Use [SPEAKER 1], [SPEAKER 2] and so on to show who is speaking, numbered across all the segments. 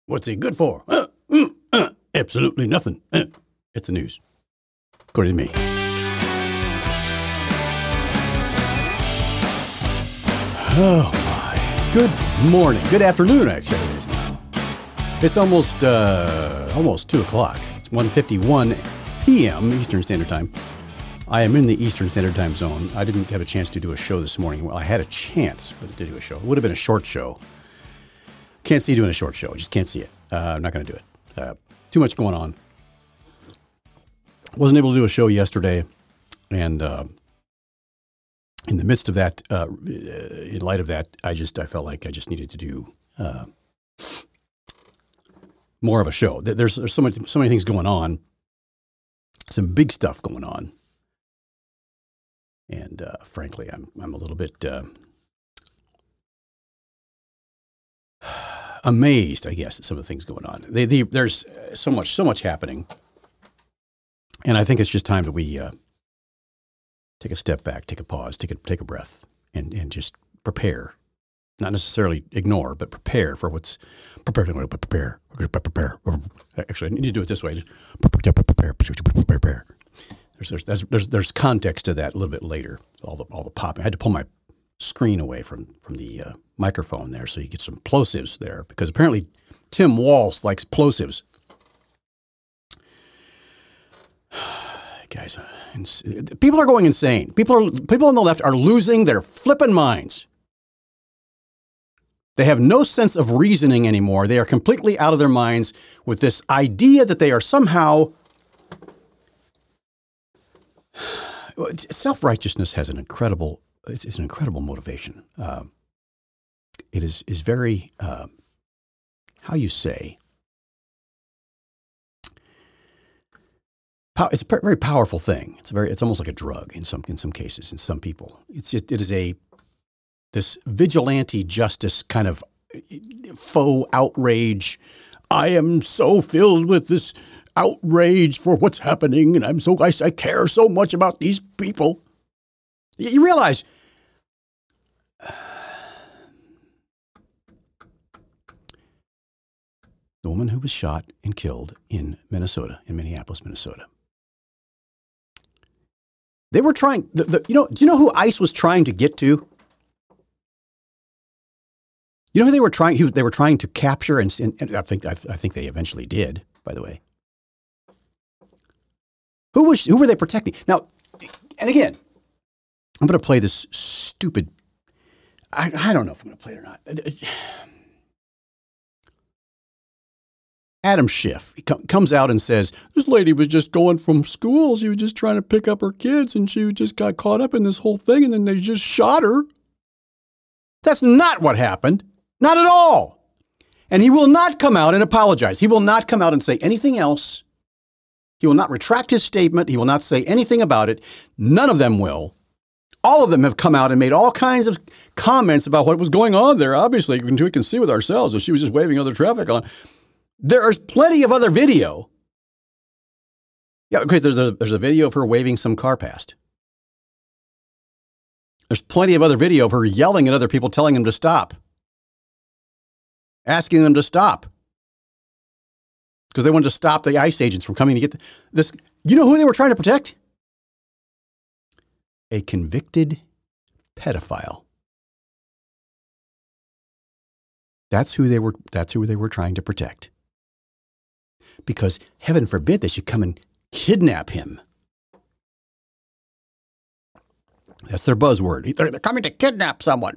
[SPEAKER 1] What's he good for? Absolutely nothing. It's the news, according to me. Oh, my. Good morning. Good afternoon, actually, it is now. It's almost 2 o'clock. It's 1:51 p.m. Eastern Standard Time. I am in the Eastern Standard Time zone. I didn't have a chance to do a show this morning. Well, I had a chance, but to do a show. It would have been a short show. Can't see doing a short show. Just can't see it. I'm not going to do it. Too much going on. Wasn't able to do a show yesterday. And in the midst of that, in light of that, I felt like I just needed to do more of a show. There's so many things going on. Some big stuff going on. And frankly, I'm a little bit amazed, I guess, at some of the things going on. There's so much happening, and I think it's just time that we take a step back, take a pause, take a breath, and just prepare. Not necessarily ignore, but prepare for what's prepare. Prepare. Actually, I need to do it this way. Prepare. There's context to that a little bit later. All the popping. I had to pull my screen away from the microphone there, so you get some plosives there, because apparently Tim Walsh likes plosives. Guys, people are going insane. People on the left are losing their flippin' minds. They have no sense of reasoning anymore. They are completely out of their minds with this idea that they are somehow. Self-righteousness has an incredible. It's an incredible motivation. It is very, how you say, it's a very powerful thing. It's almost like a drug in some cases, in some people. It is this vigilante justice kind of faux outrage. I am so filled with this outrage for what's happening, and I care so much about these people. You realize the woman who was shot and killed in Minneapolis, Minnesota. They were trying. Do you know who ICE was trying to get to? You know who they were trying? They were trying to capture, and I think they eventually did. By the way, who were they protecting? Now, and again, I'm going to play this stupid. I don't know if I'm going to play it or not. Adam Schiff comes out and says, this lady was just going from school. She was just trying to pick up her kids, and she just got caught up in this whole thing, and then they just shot her. That's not what happened. Not at all. And he will not come out and apologize. He will not come out and say anything else. He will not retract his statement. He will not say anything about it. None of them will. All of them have come out and made all kinds of comments about what was going on there. Obviously, we can see with ourselves that she was just waving other traffic on. There's plenty of other video. Yeah, because there's a video of her waving some car past. There's plenty of other video of her yelling at other people, telling them to stop. Asking them to stop. Because they wanted to stop the ICE agents from coming to get this. You know who they were trying to protect? A convicted pedophile. That's who they were trying to protect. Because heaven forbid they should come and kidnap him. That's their buzzword. They're coming to kidnap someone.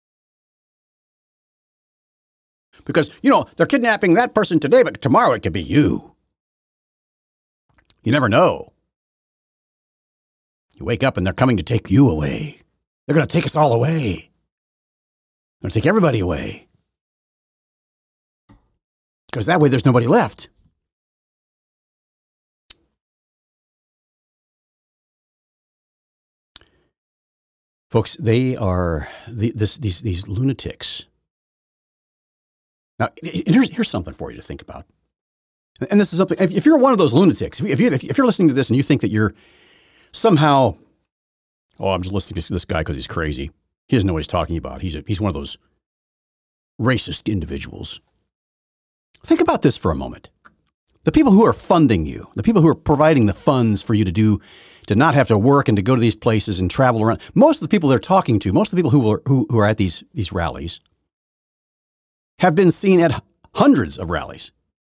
[SPEAKER 1] Because, they're kidnapping that person today, but tomorrow it could be you. You never know. You wake up and they're coming to take you away. They're going to take us all away. They're going to take everybody away. Because that way there's nobody left. Folks, they are these lunatics. Now, here's something for you to think about. And this is something, if you're one of those lunatics, if you're listening to this and you think that you're somehow, I'm just listening to this guy because he's crazy. He doesn't know what he's talking about. He's one of those racist individuals. Think about this for a moment. The people who are funding you, the people who are providing the funds for you to not have to work and to go to these places and travel around. Most of the people they're talking to, most of the people who are at these rallies have been seen at hundreds of rallies.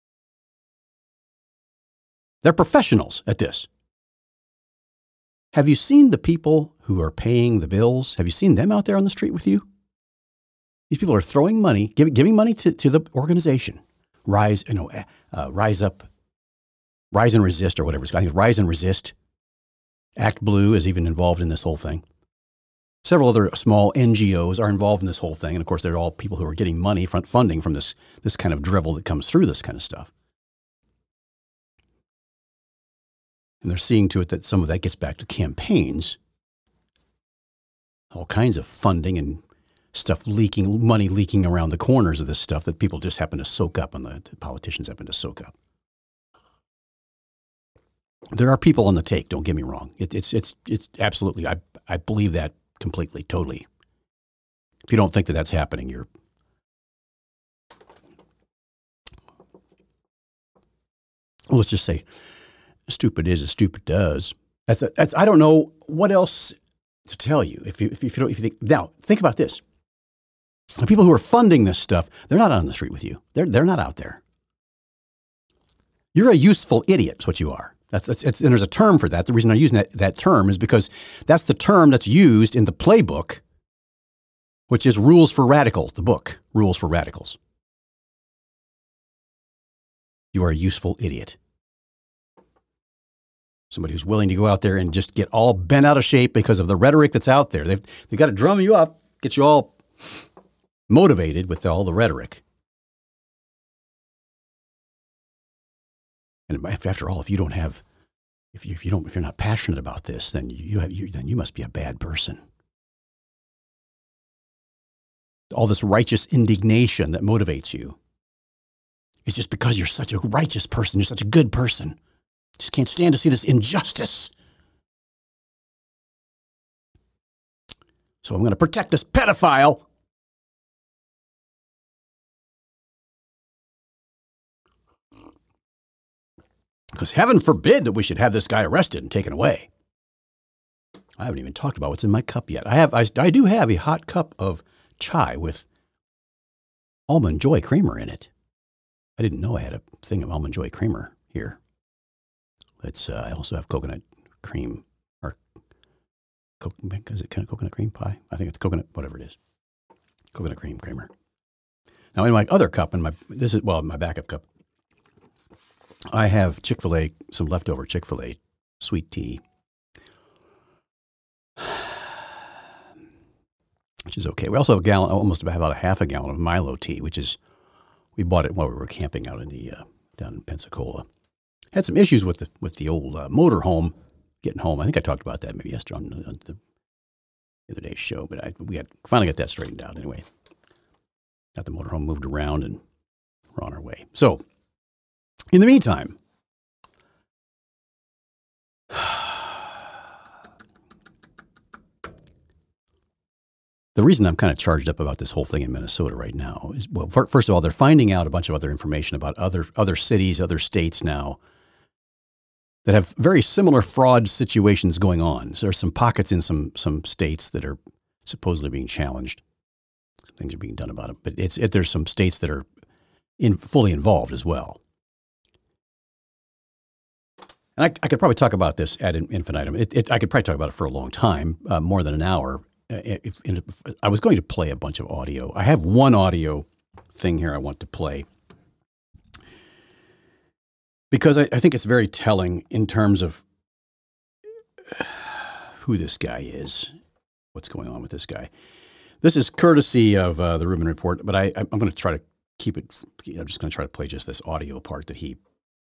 [SPEAKER 1] They're professionals at this. Have you seen the people who are paying the bills? Have you seen them out there on the street with you? These people are throwing money, giving money to the organization. Rise Up, Rise and Resist, or whatever it's called. I think it's Rise and Resist. Act Blue is even involved in this whole thing. Several other small NGOs are involved in this whole thing. And of course, they're all people who are getting money, funding from this kind of drivel that comes through this kind of stuff. And they're seeing to it that some of that gets back to campaigns. All kinds of funding and stuff money leaking around the corners of this stuff that people just happen to soak up and the politicians happen to soak up. There are people on the take, don't get me wrong. It's absolutely, I believe that completely, totally. If you don't think that that's happening, let's just say, stupid is as stupid does. That's I don't know what else to tell you. If you think, now think about this. The people who are funding this stuff, they're not on the street with you. They're not out there. You're a useful idiot, is what you are. And there's a term for that. The reason I'm using that term is because that's the term that's used in the playbook, which is Rules for Radicals, the book, Rules for Radicals. You are a useful idiot. Somebody who's willing to go out there and just get all bent out of shape because of the rhetoric that's out there. They've got to drum you up, get you all motivated with all the rhetoric. And after all, if you're not passionate about this, then you must be a bad person. All this righteous indignation that motivates you is just because you're such a righteous person. You're such a good person. Just can't stand to see this injustice. So I'm going to protect this pedophile. Because heaven forbid that we should have this guy arrested and taken away. I haven't even talked about what's in my cup yet. I do have a hot cup of chai with Almond Joy creamer in it. I didn't know I had a thing of Almond Joy creamer here. I also have coconut cream, or is it kind of coconut cream pie? I think it's coconut, whatever it is. Coconut creamer. Now in my other cup, my backup cup, I have Chick-fil-A, some leftover Chick-fil-A sweet tea, which is okay. We also have about a half a gallon of Milo tea, we bought it while we were camping out down in Pensacola. Had some issues with the old motorhome getting home. I think I talked about that maybe yesterday on the other day's show, but we finally got that straightened out anyway. Got the motorhome moved around and we're on our way. So, in the meantime, the reason I'm kind of charged up about this whole thing in Minnesota right now is, well, first of all, they're finding out a bunch of other information about other cities, other states now that have very similar fraud situations going on. So there's some pockets in some states that are supposedly being challenged. Some things are being done about it, but there's some states that are fully involved as well. And I could probably talk about this ad infinitum. I could probably talk about it for a long time, more than an hour. I was going to play a bunch of audio. I have one audio thing here I want to play because I think it's very telling in terms of who this guy is, what's going on with this guy. This is courtesy of the Rubin Report, but I'm going to try to keep it. I'm just going to try to play just this audio part that he's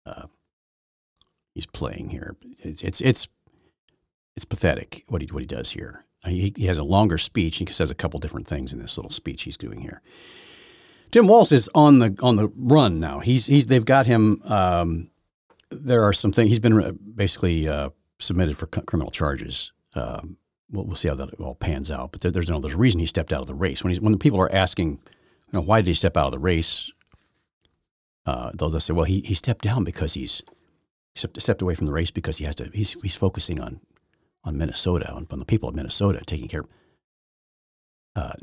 [SPEAKER 1] playing here. It's pathetic what he does here. He has a longer speech. He says a couple different things in this little speech he's doing here. Tim Walz is on the run now. They've got him. There are some things he's been basically submitted for criminal charges. We'll see how that all pans out. But there's a reason he stepped out of the race. When the people are asking, why did he step out of the race? They'll say, well, he stepped down because he stepped away from the race because he's focusing on Minnesota, on the people of Minnesota, taking care of.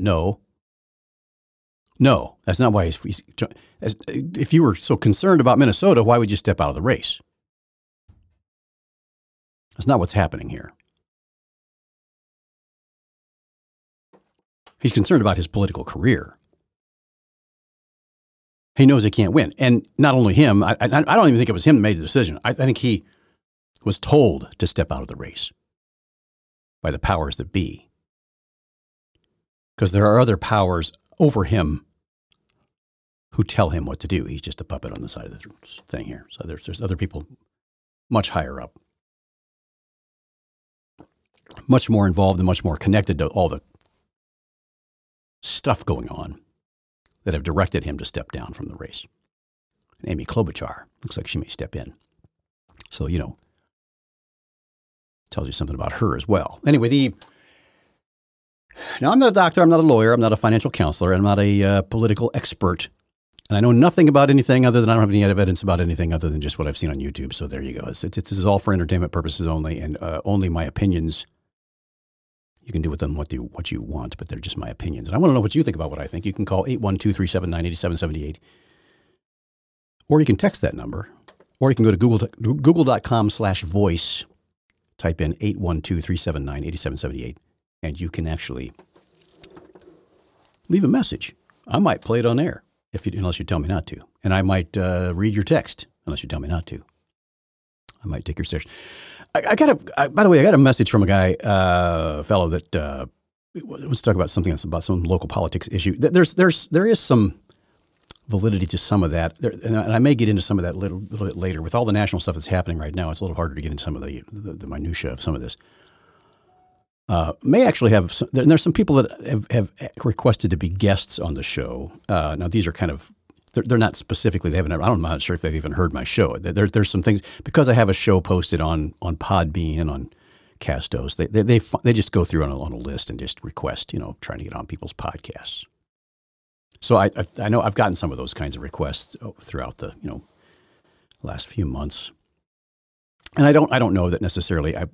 [SPEAKER 1] No, that's not why he's if you were so concerned about Minnesota, why would you step out of the race? That's not what's happening here. He's concerned about his political career. He knows he can't win. And not only him, I don't even think it was him that made the decision. I think he was told to step out of the race by the powers that be. Because there are other powers over him who tell him what to do. He's just a puppet on the side of the thing here. So there's other people much higher up, much more involved and much more connected to all the stuff going on that have directed him to step down from the race. And Amy Klobuchar looks like she may step in. So, tells you something about her as well. Anyway, now I'm not a doctor, I'm not a lawyer, I'm not a financial counselor, I'm not a political expert. And I know nothing about anything other than I don't have any evidence about anything other than just what I've seen on YouTube. So there you go. This is all for entertainment purposes only, and only my opinions. You can do with them what you want, but they're just my opinions. And I want to know what you think about what I think. You can call 812-379-8778. Or you can text that number. Or you can go to google.com/voice. Type in 812-379-8778. And you can actually leave a message. I might play it on air unless you tell me not to. And I might read your text unless you tell me not to. I might take your search. By the way, I got a message from a guy, fellow that wants to talk about something else, about some local politics issue. There is some validity to some of that, and I may get into some of that a little bit later. With all the national stuff that's happening right now, it's a little harder to get into some of the minutia of some of this. May actually have some, there's some people that have requested to be guests on the show. Now these are kind of. They're not specifically. I'm not sure if they've even heard my show. There's some things because I have a show posted on Podbean and on Castos. They just go through on a list and just request, trying to get on people's podcasts. So I know I've gotten some of those kinds of requests throughout the last few months, and I don't know that necessarily. I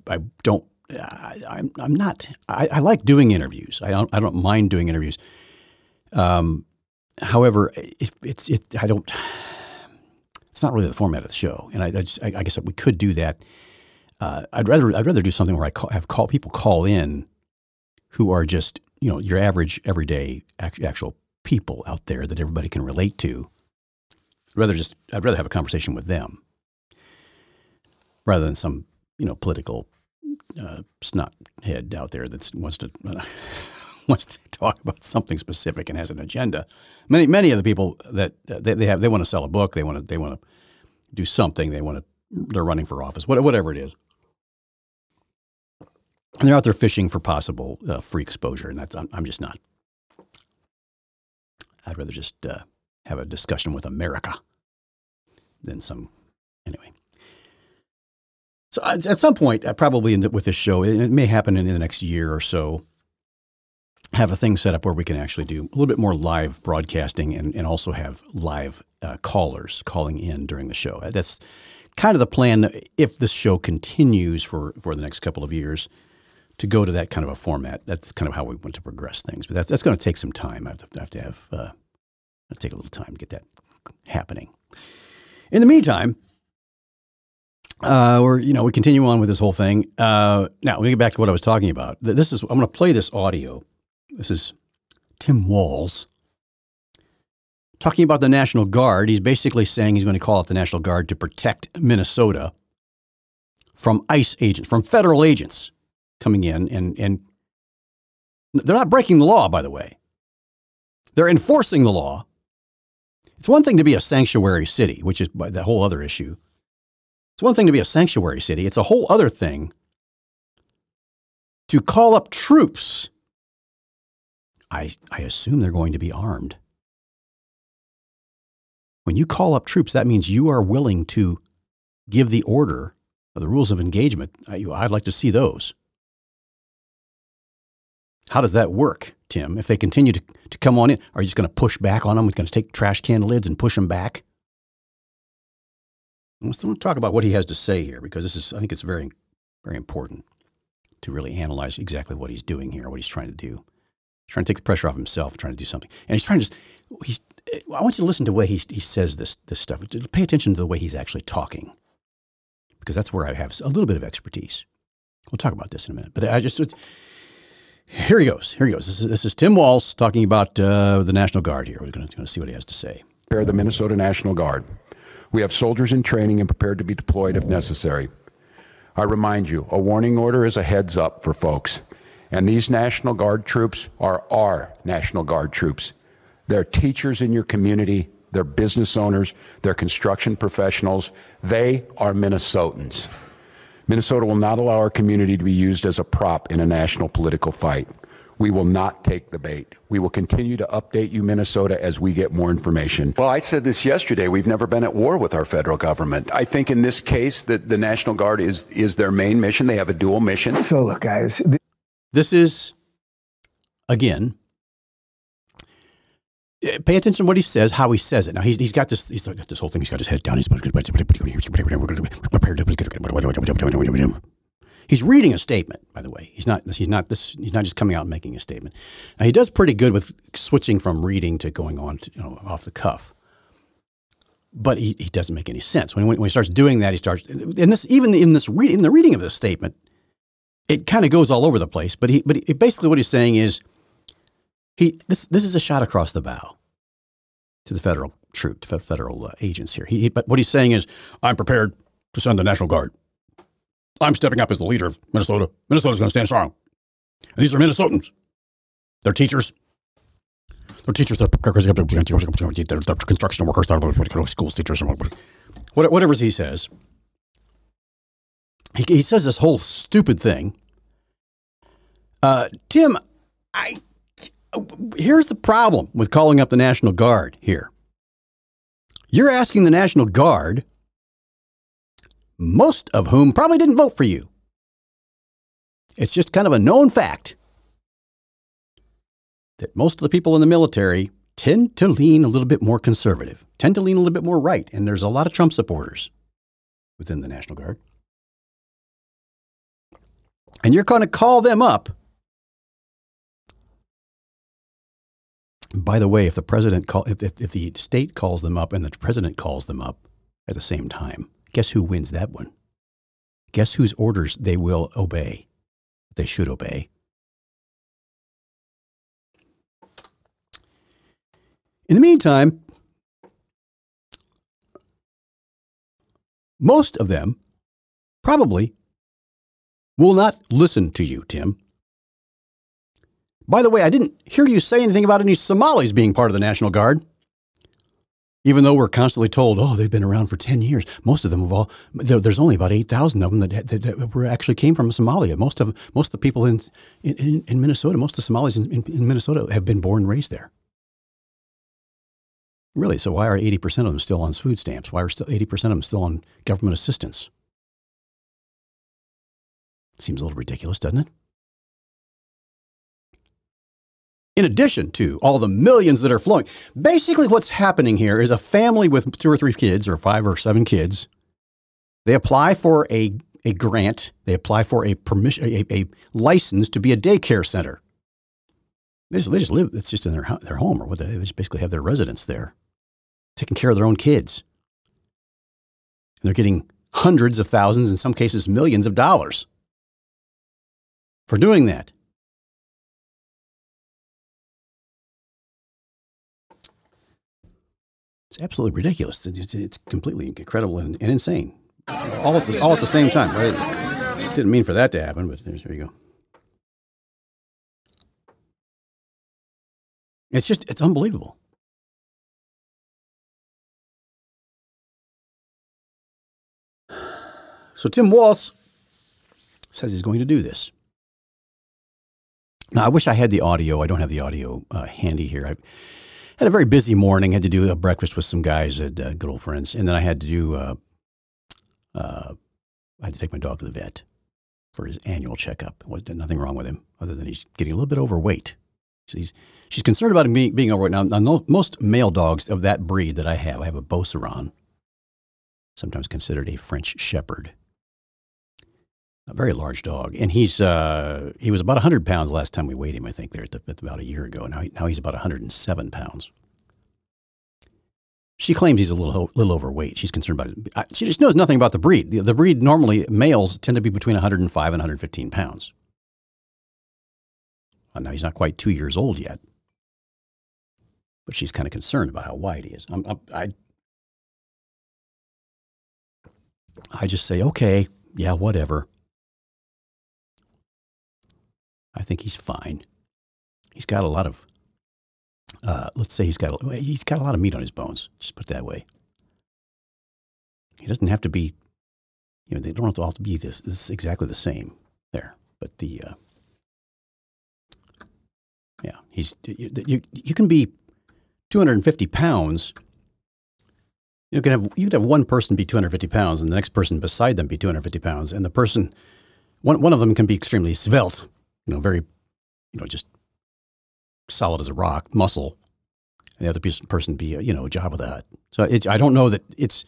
[SPEAKER 1] like doing interviews. I don't mind doing interviews. However, it's not really the format of the show, and I guess we could do that. I'd rather do something where I have people call in who are just your average everyday actual people out there that everybody can relate to. I'd rather have a conversation with them rather than some political snot head out there that wants to talk about something specific and has an agenda. Many of the people that they want to sell a book, they want to do something, they're running for office, whatever it is. And they're out there fishing for possible free exposure, and I'm just not. I'd rather just have a discussion with America than anyway. So at some point, probably with this show, it may happen in the next year or so, have a thing set up where we can actually do a little bit more live broadcasting and also have live callers calling in during the show. That's kind of the plan if this show continues for the next couple of years to go to that kind of a format. That's kind of how we want to progress things. But that's going to take some time. I have to take a little time to get that happening. In the meantime, we continue on with this whole thing. Now, let me get back to what I was talking about. I'm going to play this audio. This is Tim Walz talking about the National Guard. He's basically saying he's going to call out the National Guard to protect Minnesota from ICE agents, from federal agents coming in. And they're not breaking the law, by the way. They're enforcing the law. It's one thing to be a sanctuary city, which is the whole other issue. It's one thing to be a sanctuary city. It's a whole other thing to call up troops. I assume they're going to be armed. When you call up troops, that means you are willing to give the order or the rules of engagement. I'd like to see those. How does that work, Tim? If they continue to come on in, are you just going to push back on them? We're going to take trash can lids and push them back? Let's talk about what he has to say here, because I think it's very, very important to really analyze exactly what he's doing here, what he's trying to do. He's trying to take the pressure off himself, trying to do something. And he's trying to I want you to listen to the way he says this stuff. Pay attention to the way he's actually talking, because that's where I have a little bit of expertise. We'll talk about this in a minute. But here he goes. This is Tim Walz talking about the National Guard here. We're going to see what he has to say.
[SPEAKER 2] The Minnesota National Guard. We have soldiers in training and prepared to be deployed if necessary. I remind you, a warning order is a heads up for folks. And these National Guard troops are our National Guard troops. They're teachers in your community. They're business owners. They're construction professionals. They are Minnesotans. Minnesota will not allow our community to be used as a prop in a national political fight. We will not take the bait. We will continue to update you, Minnesota, as we get more information.
[SPEAKER 3] Well, I said this yesterday. We've never been at war with our federal government. I think in this case that the National Guard is their main mission. They have a dual mission.
[SPEAKER 4] So look, guys.
[SPEAKER 1] This is, again, pay attention to what he says, how he says it. Now, he's got this whole thing. He's got his head down. He's reading a statement, by the way. He's not just coming out and making a statement. Now, he does pretty good with switching from reading to going on to, off the cuff. But he doesn't make any sense. When he starts doing that, he starts, and this, even in the reading of this statement, it kind of goes all over the place. But basically what he's saying is, this is a shot across the bow to the federal federal agents here. But what he's saying is, I'm prepared to send the National Guard. I'm stepping up as the leader of Minnesota. Minnesota's going to stand strong. And these are Minnesotans. They're teachers. They're construction workers, schools teachers, whatever he says. He says this whole stupid thing. Tim, here's the problem with calling up the National Guard here. You're asking the National Guard, most of whom probably didn't vote for you. It's just kind of a known fact that most of the people in the military tend to lean a little bit more conservative, tend to lean a little bit more right, and there's a lot of Trump supporters within the National Guard. And you're going to call them up. By the way, if the state calls them up and the president calls them up at the same time, guess who wins that one? Guess whose orders they will obey? They should obey. In the meantime, most of them probably will not listen to you, Tim. By the way, I didn't hear you say anything about any Somalis being part of the National Guard. Even though we're constantly told, they've been around for 10 years. Most of them there's only about 8,000 of them that actually came from Somalia. Most of the people in Minnesota, most of the Somalis in Minnesota have been born and raised there. Really, so why are 80% of them still on food stamps? Why are 80% of them still on government assistance? Seems a little ridiculous, doesn't it? In addition to all the millions that are flowing, basically what's happening here is a family with 2 or 3 kids or 5 or 7 kids. They apply for a grant. They apply for a permission, a license to be a daycare center. They just live. It's just in their home, or what they just basically have their residence there, taking care of their own kids. And they're getting hundreds of thousands, in some cases millions of dollars for doing that. It's absolutely ridiculous. It's completely incredible and insane. All at the same time. Right? Didn't mean for that to happen, but there you go. It's unbelievable. So Tim Walz says he's going to do this. Now, I wish I had the audio. I don't have the audio handy here. I had a very busy morning. Had to do a breakfast with some guys at good old friends, and then I had to do. I had to take my dog to the vet for his annual checkup. There's nothing wrong with him other than he's getting a little bit overweight. She's concerned about him being overweight. Now, most male dogs of that breed that I have a Beauceron. sometimes considered a French shepherd. A very large dog. And he was about 100 pounds last time we weighed him, I think, there about a year ago. Now he's about 107 pounds. She claims he's a little overweight. She's concerned about it. She just knows nothing about the breed. The breed, normally, males tend to be between 105 and 115 pounds. Well, now, he's not quite 2 years old yet. But she's kind of concerned about how wide he is. I just say, okay, yeah, whatever. I think he's fine. He's got a lot of, let's say he's got a lot of meat on his bones. Just put it that way. He doesn't have to be, they don't all have to be this exactly the same there. But you can be 250 pounds. You could have one person be 250 pounds and the next person beside them be 250 pounds. And the person, one of them can be extremely svelte, very, just solid as a rock, muscle. And the other person be, a job of that. So I don't know that it's,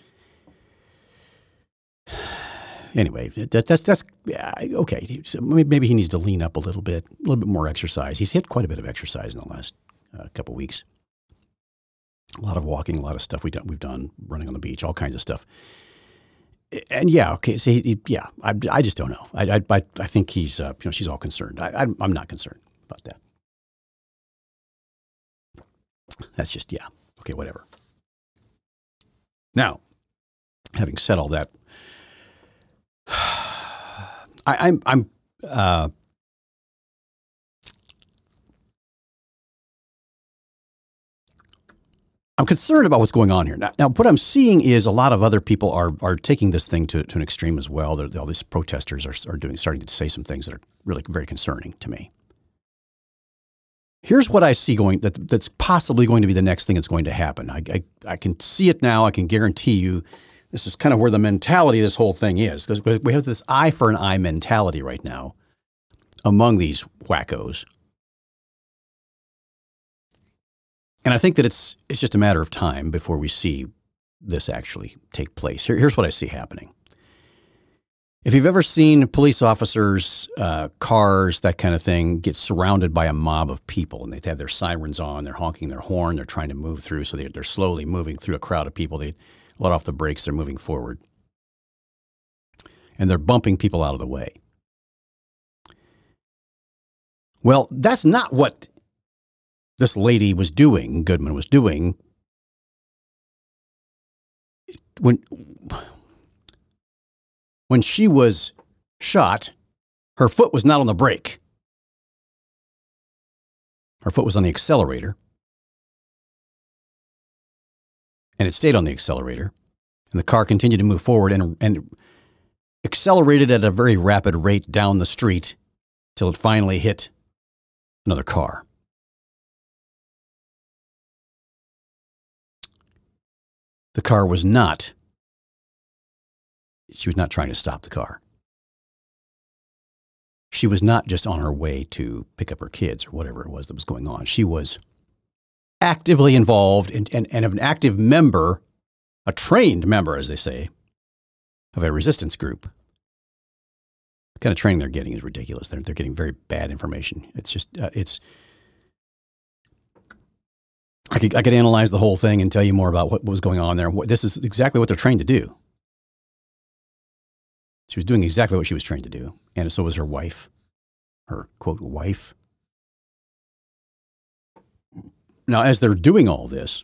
[SPEAKER 1] anyway, that's okay. So maybe he needs to lean up a little bit more exercise. He's hit quite a bit of exercise in the last couple of weeks. A lot of walking, a lot of stuff we've done, running on the beach, all kinds of stuff. And yeah, okay. So I just don't know. I think he's, she's all concerned. I'm not concerned about that. That's just, okay, whatever. Now, having said all that, I'm concerned about what's going on here. Now, what I'm seeing is a lot of other people are taking this thing to an extreme as well. All these protesters are starting to say some things that are really very concerning to me. Here's what I see that's possibly going to be the next thing that's going to happen. I can see it now. I can guarantee you this is kind of where the mentality of this whole thing is. Because we have this eye for an eye mentality right now among these wackos. And I think that it's just a matter of time before we see this actually take place. Here's what I see happening. If you've ever seen police officers, cars, that kind of thing, get surrounded by a mob of people and they have their sirens on, they're honking their horn, they're trying to move through, so they're slowly moving through a crowd of people. They let off the brakes, they're moving forward. And they're bumping people out of the way. Well, that's not what this lady was doing, Goodman was doing, when she was shot. Her foot was not on the brake. Her foot was on the accelerator. And it stayed on the accelerator. And the car continued to move forward and accelerated at a very rapid rate down the street till it finally hit another car. The car was not, she was not trying to stop the car. She was not just on her way to pick up her kids or whatever it was that was going on. She was actively involved and an active member, a trained member, as they say, of a resistance group. The kind of training they're getting is ridiculous. They're getting very bad information. It's just, I could analyze the whole thing and tell you more about what was going on there. This is exactly what they're trained to do. She was doing exactly what she was trained to do. And so was her wife, her, quote, wife. Now, as they're doing all this,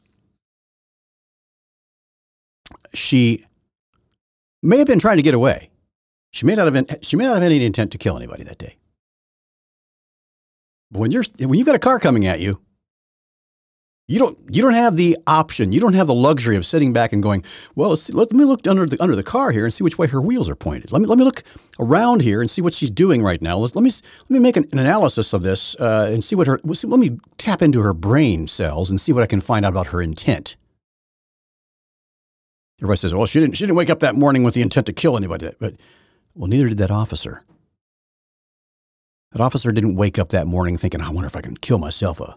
[SPEAKER 1] she may have been trying to get away. She may not have any intent to kill anybody that day. But when you've got a car coming at you, you don't have the option. You don't have the luxury of sitting back and going, well, let me look under the car here and see which way her wheels are pointed. Let me look around here and see what she's doing right now. Let me make an analysis of this and see let me tap into her brain cells and see what I can find out about her intent. Everybody says, well, she didn't wake up that morning with the intent to kill anybody. But well, neither did that officer. That officer didn't wake up that morning thinking, I wonder if I can kill myself a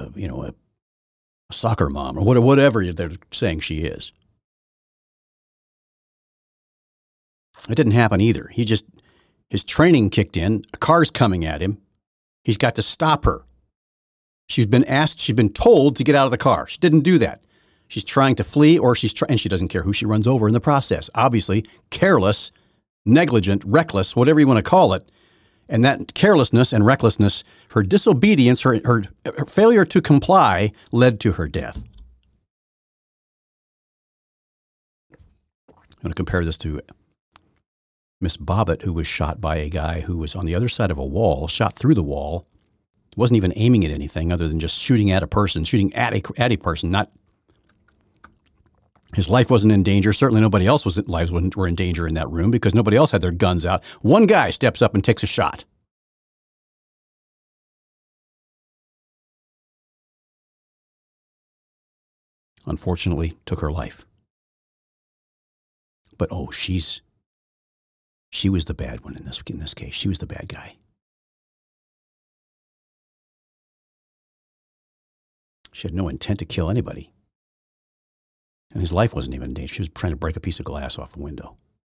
[SPEAKER 1] soccer mom or whatever they're saying she is. It didn't happen either. His training kicked in. A car's coming at him. He's got to stop her. She's been told to get out of the car. She didn't do that. She's trying to flee, and she doesn't care who she runs over in the process. Obviously, careless, negligent, reckless, whatever you want to call it. And that carelessness and recklessness, her disobedience, her failure to comply led to her death. I'm going to compare this to Miss Bobbitt, who was shot by a guy who was on the other side of a wall, shot through the wall, wasn't even aiming at anything other than just shooting at a person, shooting at a person. Not his life wasn't in danger. Certainly nobody else's lives were in danger in that room because nobody else had their guns out. One guy steps up and takes a shot. Unfortunately, took her life. But she was the bad one in this case. She was the bad guy. She had no intent to kill anybody. And his life wasn't even in danger. She was trying to break a piece of glass off a window.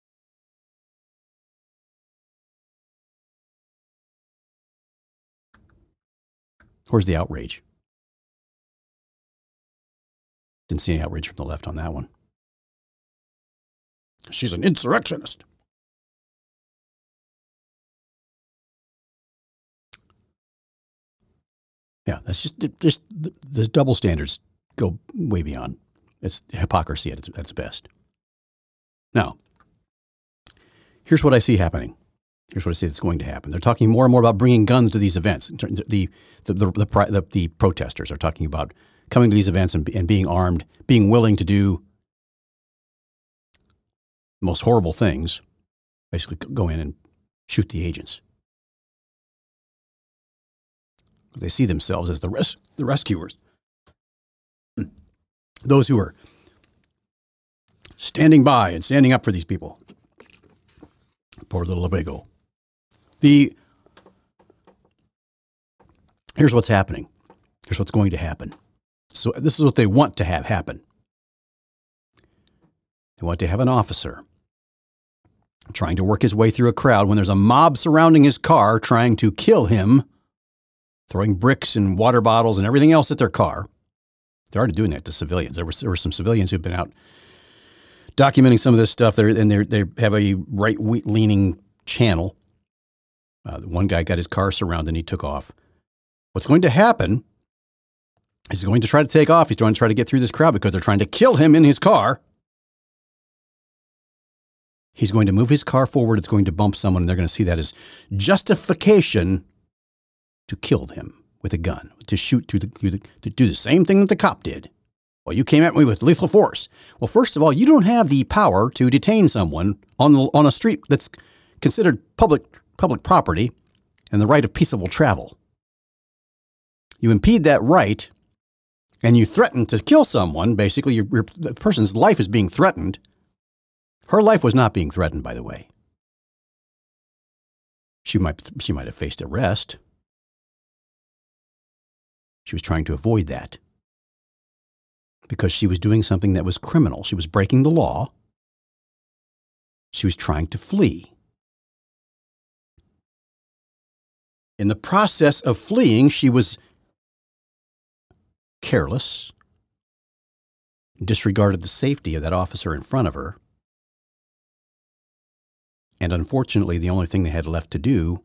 [SPEAKER 1] Where's the outrage? Didn't see any outrage from the left on that one. She's an insurrectionist. Yeah, that's just the double standards go way beyond. It's hypocrisy at its best. Now, here's what I see happening. Here's what I see that's going to happen. They're talking more and more about bringing guns to these events. The protesters are talking about coming to these events and being armed, being willing to do the most horrible things, basically go in and shoot the agents. They see themselves as the rescuers. Those who are standing by and standing up for these people. Poor little Abago. Here's what's happening. Here's what's going to happen. So this is what they want to have happen. They want to have an officer trying to work his way through a crowd when there's a mob surrounding his car trying to kill him, throwing bricks and water bottles and everything else at their car. They're already doing that to civilians. There were some civilians who've been out documenting some of this stuff. They have a right-leaning channel. One guy got his car surrounded and he took off. What's going to happen is he's going to try to take off. He's going to try to get through this crowd because they're trying to kill him in his car. He's going to move his car forward. It's going to bump someone, and they're going to see that as justification to kill him with a gun, to shoot, to do the same thing that the cop did. Well, you came at me with lethal force. Well, first of all, you don't have the power to detain someone on a street that's considered public property and the right of peaceable travel. You impede that right, and you threaten to kill someone. Basically, the person's life is being threatened. Her life was not being threatened, by the way. She might have faced arrest. She was trying to avoid that because she was doing something that was criminal. She was breaking the law. She was trying to flee. In the process of fleeing, she was careless, disregarded the safety of that officer in front of her. And unfortunately, the only thing they had left to do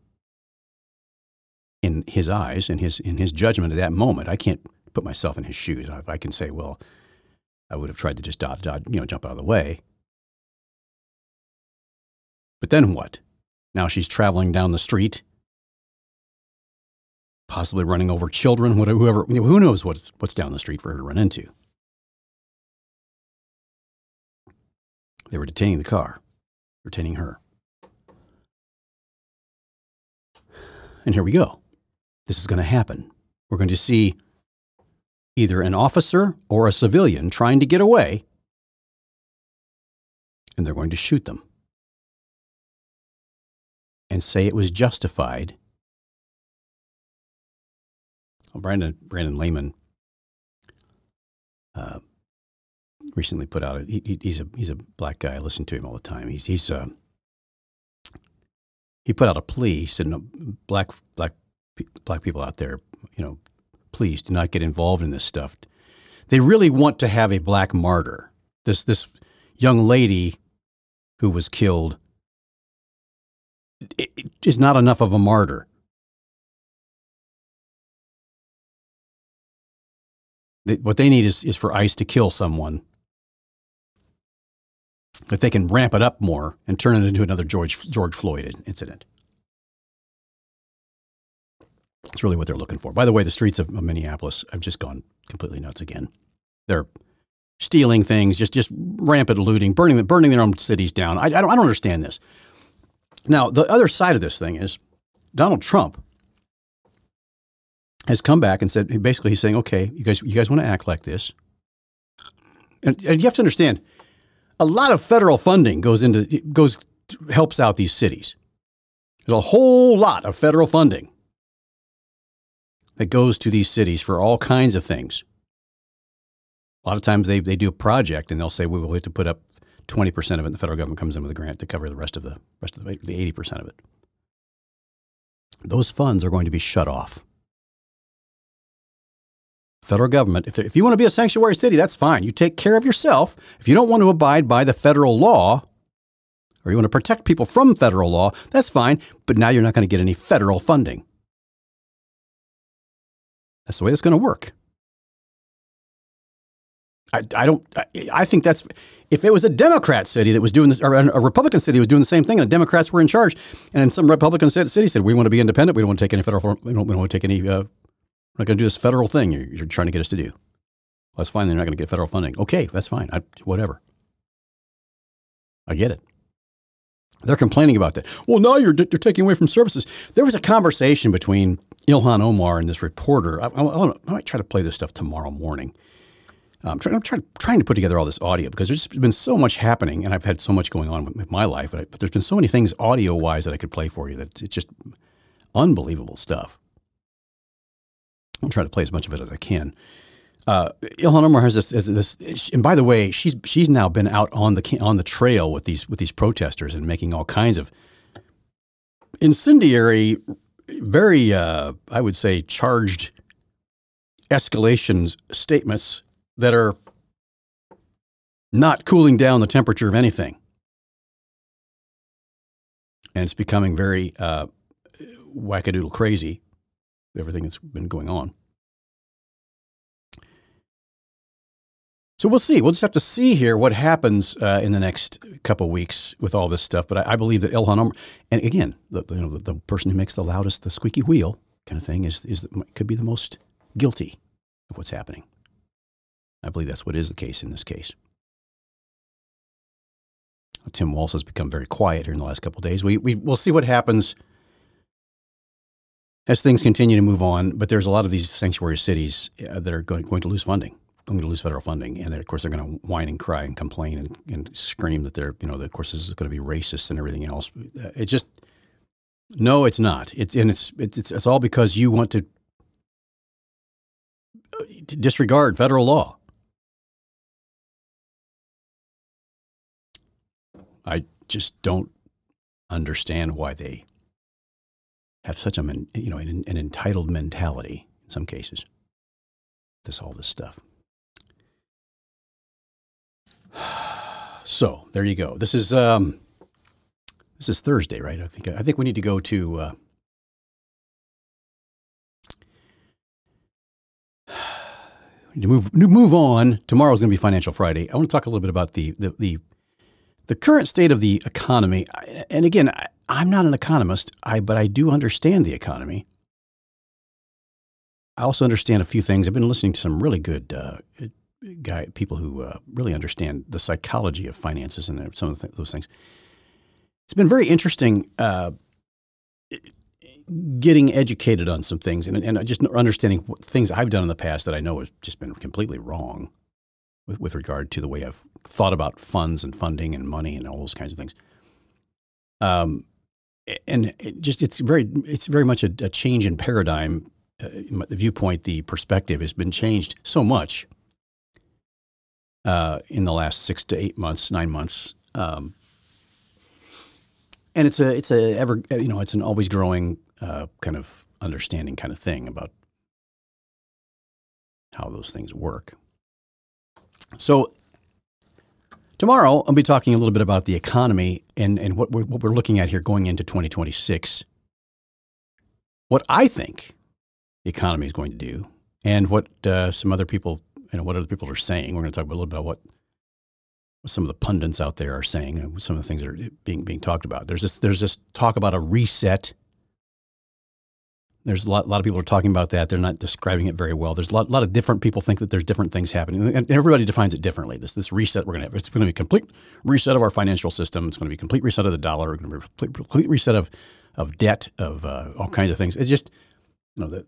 [SPEAKER 1] in his eyes, in his judgment at that moment, I can't put myself in his shoes. I can say, well, I would have tried to just jump out of the way. But then what? Now she's traveling down the street, possibly running over children, whoever, who knows what's down the street for her to run into. They were detaining the car, retaining her. And here we go. This is going to happen. We're going to see either an officer or a civilian trying to get away, and they're going to shoot them and say it was justified. Well, Brandon Lehman recently put out he's a black guy. I listen to him all the time. He's he put out a plea. He said, "No, black people out there, please do not get involved in this stuff." They really want to have a black martyr. This young lady who was killed is not enough of a martyr. What they need is for ICE to kill someone. If they can ramp it up more and turn it into another George Floyd incident. That's really what they're looking for. By the way, the streets of Minneapolis have just gone completely nuts again. They're stealing things, just rampant looting, burning their own cities down. I don't understand this. Now, the other side of this thing is Donald Trump has come back and said, basically he's saying, okay, you guys want to act like this. And you have to understand, a lot of federal funding helps out these cities. There's a whole lot of federal funding that goes to these cities for all kinds of things. A lot of times they do a project and they'll say, we have to put up 20% of it, and the federal government comes in with a grant to cover the rest of the 80% of it. Those funds are going to be shut off. Federal government, if you want to be a sanctuary city, that's fine. You take care of yourself. If you don't want to abide by the federal law, or you want to protect people from federal law, that's fine. But now you're not going to get any federal funding. That's the way it's going to work. I think that's, if it was a Democrat city that was doing this, or a Republican city was doing the same thing, and the Democrats were in charge, and some Republican city said, we want to be independent, we don't want to take any federal, we don't want to take any, we're not going to do this federal thing you're trying to get us to do. Well, that's fine, they're not going to get federal funding. Okay, that's fine, whatever. I get it. They're complaining about that. Well, now you're taking away from services. There was a conversation between Ilhan Omar and this reporter. I might try to play this stuff tomorrow morning. I'm trying to put together all this audio because there's been so much happening, and I've had so much going on with my life. But there's been so many things audio-wise that I could play for you that it's just unbelievable stuff. I'll try to play as much of it as I can. Ilhan Omar has this, and by the way, she's now been out on the trail with these protesters and making all kinds of incendiary, very I would say charged escalation statements that are not cooling down the temperature of anything. And it's becoming very wackadoodle crazy, everything that's been going on. So we'll see. We'll just have to see here what happens in the next couple of weeks with all this stuff. But I believe that Ilhan Omar, and again, the person who makes the loudest, the squeaky wheel kind of thing, could be the most guilty of what's happening. I believe that's what is the case in this case. Tim Walz has become very quiet here in the last couple of days. We'll see what happens as things continue to move on. But there's a lot of these sanctuary cities that are going to lose funding, going to lose federal funding, and of course they're going to whine and cry and complain and scream that they're, that of course this is going to be racist and everything else. No, it's not. It's all because you want to disregard federal law. I just don't understand why they have such an entitled mentality in some cases. All this stuff. So there you go. This is Thursday, right? I think we need to go to. We need to move on. Tomorrow is going to be Financial Friday. I want to talk a little bit about the current state of the economy. And again, I'm not an economist, but I do understand the economy. I also understand a few things. I've been listening to some really good people who really understand the psychology of finances and some of those things. It's been very interesting getting educated on some things and just understanding things I've done in the past that I know have just been completely wrong with regard to the way I've thought about funds and funding and money and all those kinds of things. And it's very much a change in paradigm. The viewpoint, the perspective has been changed so much in the last 6 to 8 months, 9 months. And it's a ever, it's an always growing kind of understanding kind of thing about how those things work. So tomorrow I'll be talking a little bit about the economy and what we're looking at here going into 2026. What I think the economy is going to do, and what some other people, what other people are saying. We're going to talk a little bit about what some of the pundits out there are saying, some of the things that are being talked about. There's this talk about a reset. There's a lot of people are talking about that. They're not describing it very well. There's a lot of different people think that there's different things happening, and everybody defines it differently. This reset we're going to have, it's going to be a complete reset of our financial system. It's going to be a complete reset of the dollar. It's going to be a complete reset of debt, of all kinds of things. It's just, we're going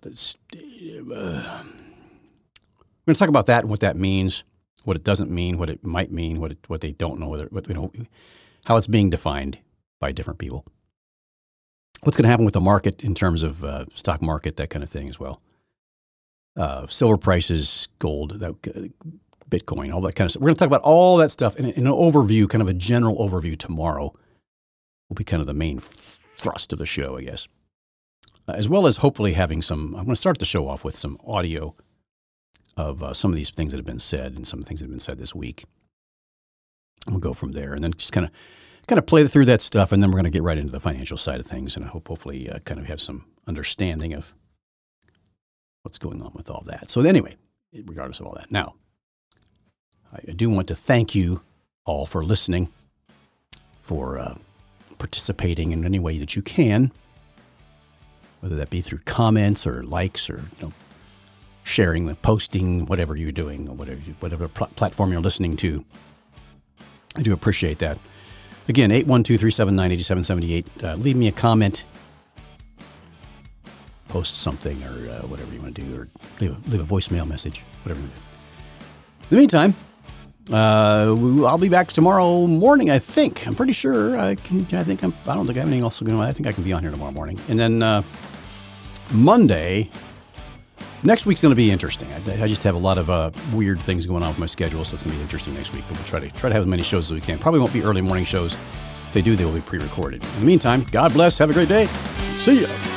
[SPEAKER 1] to talk about that and what that means, what it doesn't mean, what it might mean, what they don't know, how it's being defined by different people. What's going to happen with the market in terms of stock market, that kind of thing as well. Silver prices, gold, Bitcoin, all that kind of stuff. We're going to talk about all that stuff in an overview, kind of a general overview tomorrow. Will be kind of the main thrust of the show, I guess. As well as hopefully having I'm going to start the show off with some audio of some of these things that have been said and some things that have been said this week. We'll go from there and then just kind of play through that stuff, and then we're going to get right into the financial side of things, and I hopefully kind of have some understanding of what's going on with all that. So anyway, regardless of all that. Now, I do want to thank you all for listening, for participating in any way that you can, whether that be through comments or likes or sharing, the posting, whatever you're doing, or whatever platform you're listening to. I do appreciate that. Again, 812-379-8778. Leave me a comment, post something, or whatever you want to do, or leave a voicemail message, whatever you want to do. In the meantime, I'll be back tomorrow morning, I think. I'm pretty sure I don't think I have anything else going on. I think I can be on here tomorrow morning. And then Monday, next week's going to be interesting. I just have a lot of weird things going on with my schedule, so it's going to be interesting next week. But we'll try to have as many shows as we can. Probably won't be early morning shows. If they do, they will be pre-recorded. In the meantime, God bless. Have a great day. See ya.